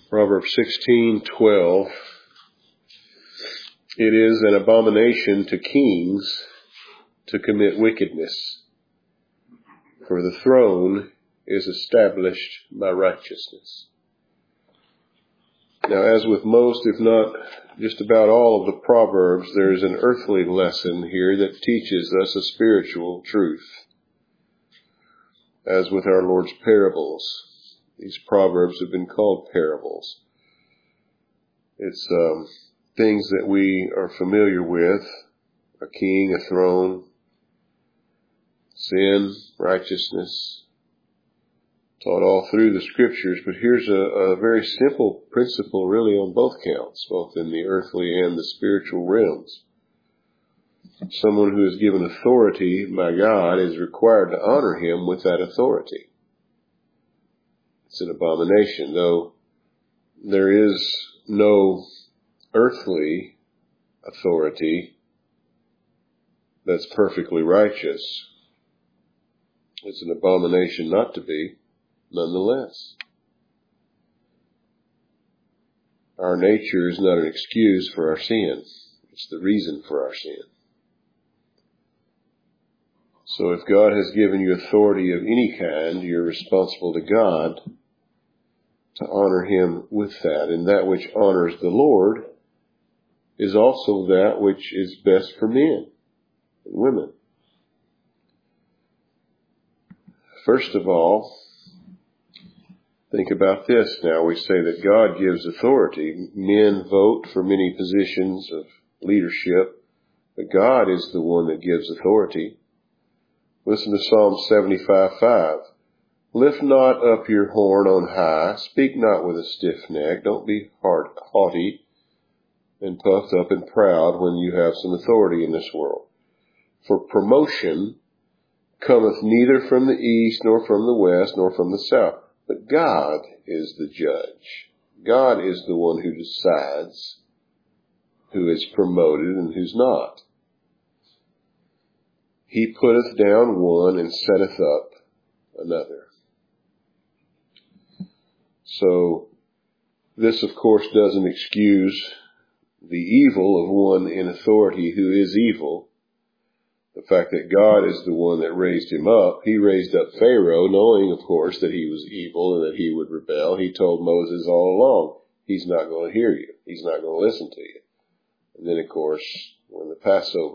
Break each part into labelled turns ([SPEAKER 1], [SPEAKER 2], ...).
[SPEAKER 1] Proverbs 16:12. It is an abomination to kings to commit wickedness, for the throne is established by righteousness. Now, as with most, if not just about all of the Proverbs, there is an earthly lesson here that teaches us a spiritual truth. As with our Lord's parables, these Proverbs have been called parables. It's things that we are familiar with: a king, a throne, sin, righteousness, taught all through the Scriptures. But here's a very simple principle really on both counts, both in the earthly and the spiritual realms. Someone who is given authority by God is required to honor him with that authority. It's an abomination, though there is no earthly authority that's perfectly righteous. It's an abomination not to be, nonetheless. Our nature is not an excuse for our sin. It's the reason for our sin. So if God has given you authority of any kind, you're responsible to God to honor him with that. And that which honors the Lord is also that which is best for men and women. First of all, think about this now. We say that God gives authority. Men vote for many positions of leadership, but God is the one that gives authority. Listen to Psalm 75:5. Lift not up your horn on high. Speak not with a stiff neck. Don't be haughty and puffed up and proud when you have some authority in this world. For promotion cometh neither from the east, nor from the west, nor from the south. But God is the judge. God is the one who decides who is promoted and who's not. He putteth down one and setteth up another. So this, of course, doesn't excuse the evil of one in authority who is evil. The fact that God is the one that raised him up. He raised up Pharaoh, knowing, of course, that he was evil and that he would rebel. He told Moses all along, he's not going to hear you. He's not going to listen to you. And then, of course, when it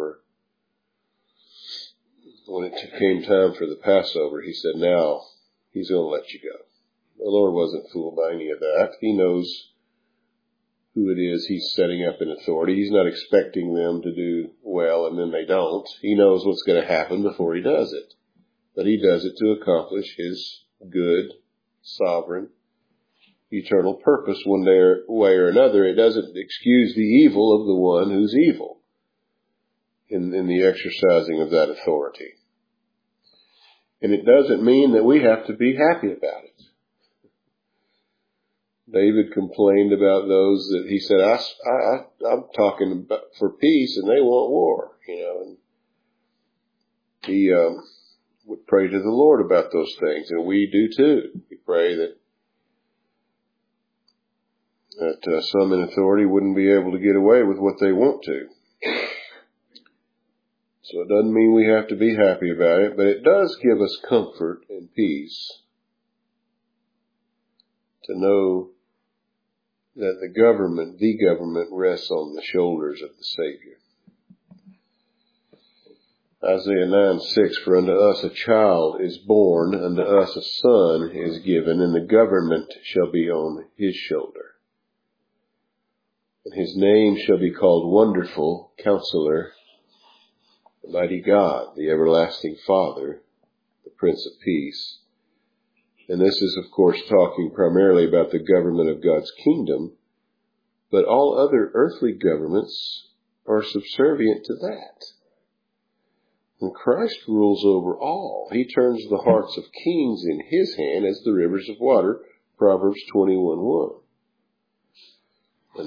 [SPEAKER 1] came time for the Passover, he said, now he's going to let you go. The Lord wasn't fooled by any of that. He knows who it is he's setting up in authority. He's not expecting them to do well and then they don't. He knows what's going to happen before he does it. But he does it to accomplish his good, sovereign, eternal purpose one way or another. It doesn't excuse the evil of the one who's evil in the exercising of that authority. And it doesn't mean that we have to be happy about it. David complained about those that he said, I'm talking about for peace and they want war, and he would pray to the Lord about those things, and we do too. We pray that some in authority wouldn't be able to get away with what they want to. So it doesn't mean we have to be happy about it, but it does give us comfort and peace to know that the government rests on the shoulders of the Savior. Isaiah 9:6, for unto us a child is born, unto us a son is given, and the government shall be on his shoulder. And his name shall be called Wonderful Counselor, the Mighty God, the Everlasting Father, the Prince of Peace. And this is, of course, talking primarily about the government of God's kingdom, but all other earthly governments are subservient to that. And Christ rules over all. He turns the hearts of kings in his hand as the rivers of water, Proverbs 21:1. And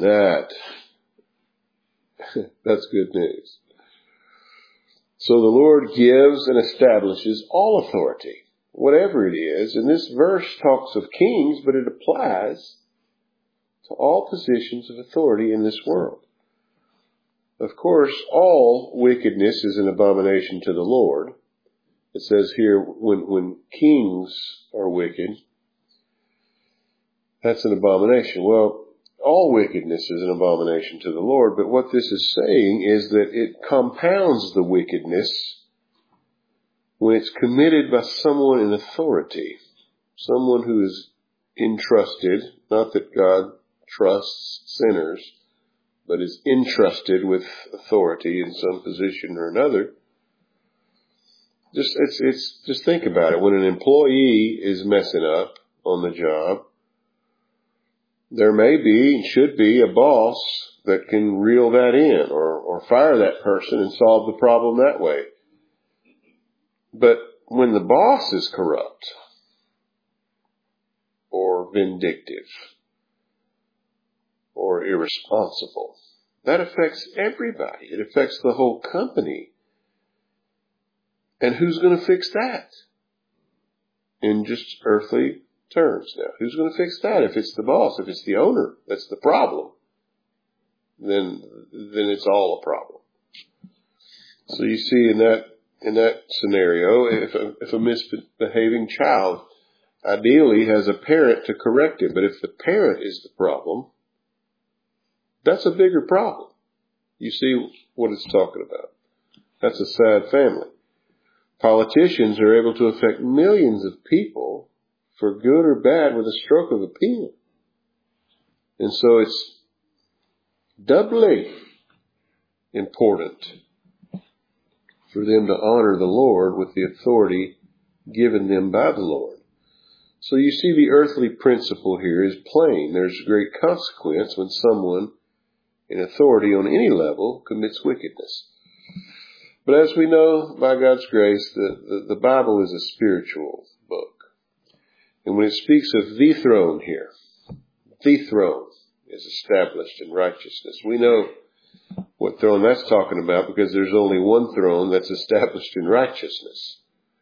[SPEAKER 1] that's good news. So the Lord gives and establishes all authority, whatever it is. And this verse talks of kings, but it applies to all positions of authority in this world. Of course, all wickedness is an abomination to the Lord. It says here, when kings are wicked, that's an abomination. Well, all wickedness is an abomination to the Lord, but what this is saying is that it compounds the wickedness when it's committed by someone in authority, someone who is entrusted, not that God trusts sinners, but is entrusted with authority in some position or another. Just think about it. When an employee is messing up on the job, there may be and should be a boss that can reel that in or fire that person and solve the problem that way. But when the boss is corrupt or vindictive or irresponsible, that affects everybody. It affects the whole company. And who's going to fix that? In just earthly terms now. Who's going to fix that? If it's the boss, if it's the owner, that's the problem. Then it's all a problem. So you see in that scenario, if a misbehaving child ideally has a parent to correct it, but if the parent is the problem, that's a bigger problem. You see what it's talking about. That's a sad family. Politicians are able to affect millions of people for good or bad with a stroke of a pen. And so it's doubly important for them to honor the Lord with the authority given them by the Lord. So you see the earthly principle here is plain. There's great consequence when someone in authority on any level commits wickedness. But as we know, by God's grace, the Bible is a spiritual book. And when it speaks of the throne here, the throne is established in righteousness. We know what throne that's talking about because there's only one throne that's established in righteousness.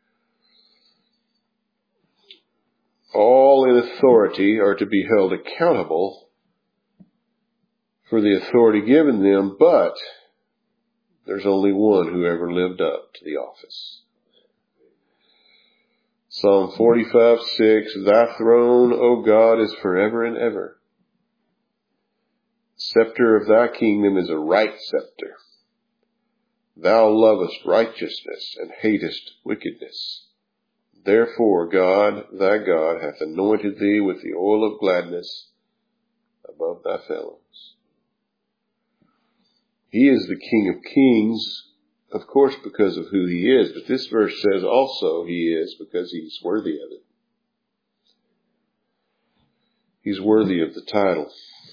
[SPEAKER 1] All in authority are to be held accountable for the authority given them, but there's only one who ever lived up to the office. Psalm 45:6, Thy throne, O God, is forever and ever. Scepter of thy kingdom is a right scepter. Thou lovest righteousness and hatest wickedness. Therefore God, thy God, hath anointed thee with the oil of gladness above thy fellows. He is the King of Kings, of course, because of who he is. But this verse says also he is because he's worthy of it. He's worthy of the title.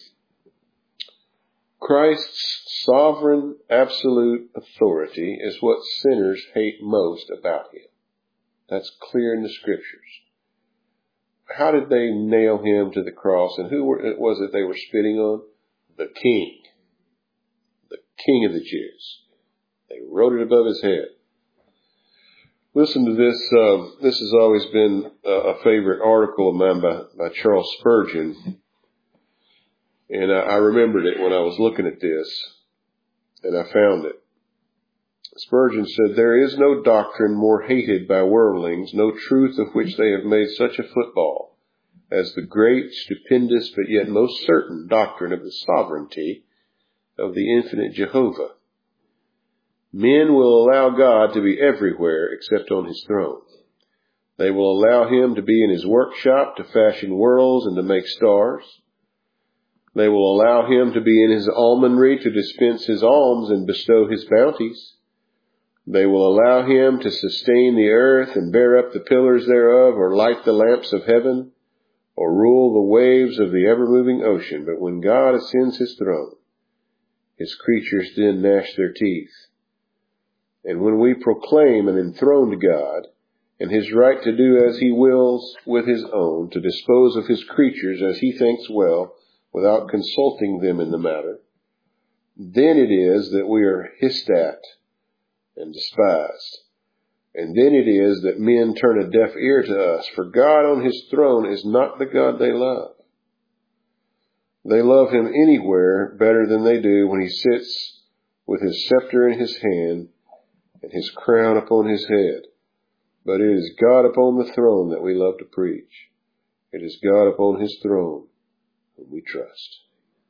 [SPEAKER 1] Christ's sovereign, absolute authority is what sinners hate most about him. That's clear in the Scriptures. How did they nail him to the cross? And who was it they were spitting on? The King. The King of the Jews. They wrote it above his head. Listen to this. This has always been a favorite article of mine by Charles Spurgeon. And I remembered it when I was looking at this. And I found it. Spurgeon said, There is no doctrine more hated by worldlings, no truth of which they have made such a football, as the great, stupendous, but yet most certain doctrine of the sovereignty of the infinite Jehovah. Men will allow God to be everywhere except on his throne. They will allow him to be in his workshop to fashion worlds and to make stars. They will allow him to be in his almonry to dispense his alms and bestow his bounties. They will allow him to sustain the earth and bear up the pillars thereof, or light the lamps of heaven, or rule the waves of the ever-moving ocean. But when God ascends his throne, his creatures then gnash their teeth. And when we proclaim an enthroned God, and his right to do as he wills with his own, to dispose of his creatures as he thinks well, without consulting them in the matter, then it is that we are hissed at and despised. And then it is that men turn a deaf ear to us, for God on his throne is not the God they love. They love him anywhere better than they do when he sits with his scepter in his hand and his crown upon his head. But it is God upon the throne that we love to preach. It is God upon his throne whom we trust.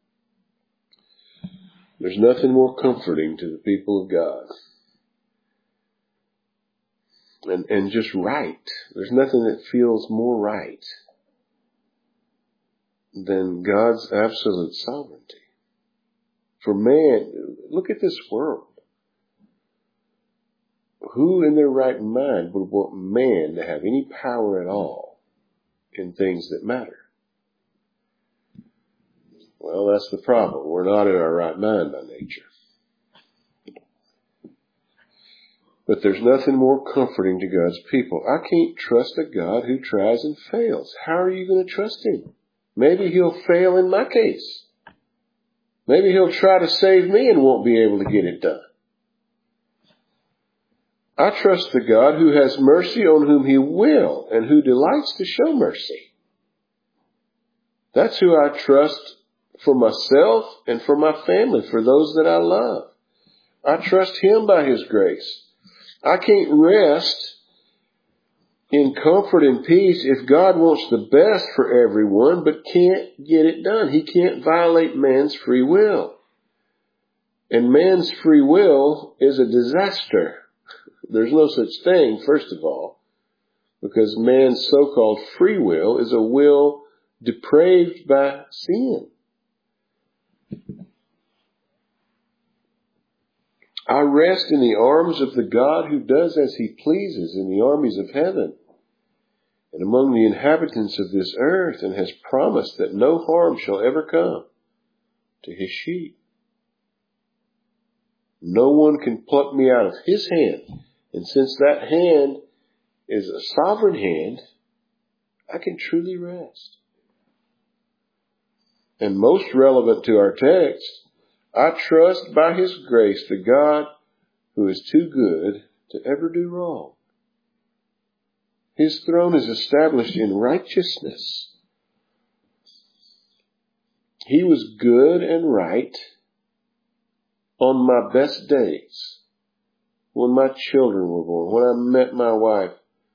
[SPEAKER 1] There's nothing more comforting to the people of God. And just right. There's nothing that feels more right than God's absolute sovereignty. For man, look at this world. Who in their right mind would want man to have any power at all in things that matter? Well, that's the problem. We're not in our right mind by nature. But there's nothing more comforting to God's people. I can't trust a God who tries and fails. How are you going to trust him? Maybe he'll fail in my case. Maybe he'll try to save me and won't be able to get it done. I trust the God who has mercy on whom he will and who delights to show mercy. That's who I trust for myself and for my family, for those that I love. I trust him by his grace. I can't rest in comfort and peace if God wants the best for everyone but can't get it done. He can't violate man's free will. And man's free will is a disaster. There's no such thing, first of all, because man's so-called free will is a will depraved by sin. I rest in the arms of the God who does as he pleases in the armies of heaven and among the inhabitants of this earth, and has promised that no harm shall ever come to his sheep. No one can pluck me out of his hand. And since that hand is a sovereign hand, I can truly rest. And most relevant to our text, I trust by his grace the God who is too good to ever do wrong. His throne is established in righteousness. He was good and right on my best days, when my children were born, when I met my wife,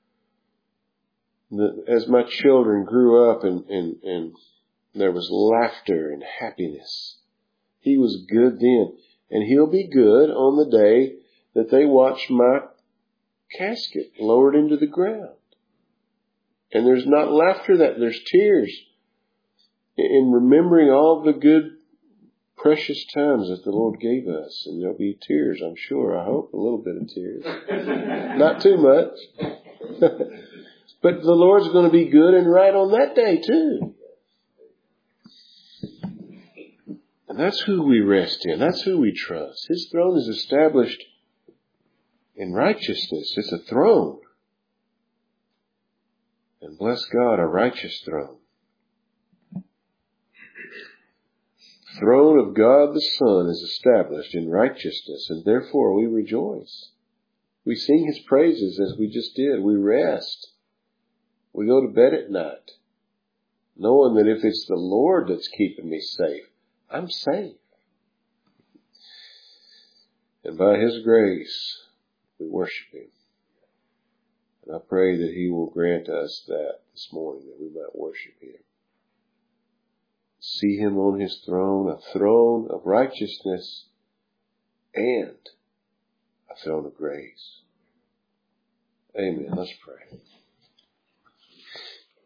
[SPEAKER 1] as my children grew up and there was laughter and happiness. He was good then. And he'll be good on the day that they watch my casket lowered into the ground. And there's not laughter, there's tears in remembering all the good, precious times that the Lord gave us. And there'll be tears, I'm sure. I hope a little bit of tears. Not too much. But the Lord's going to be good and right on that day too. And that's who we rest in. That's who we trust. His throne is established in righteousness. It's a throne. And bless God, a righteous throne. The throne of God the Son is established in righteousness, and therefore we rejoice. We sing his praises as we just did. We rest. We go to bed at night, knowing that if it's the Lord that's keeping me safe, I'm safe. And by his grace, we worship him. And I pray that he will grant us that this morning, that we might worship him. See him on his throne, a throne of righteousness and a throne of grace. Amen. Let's pray.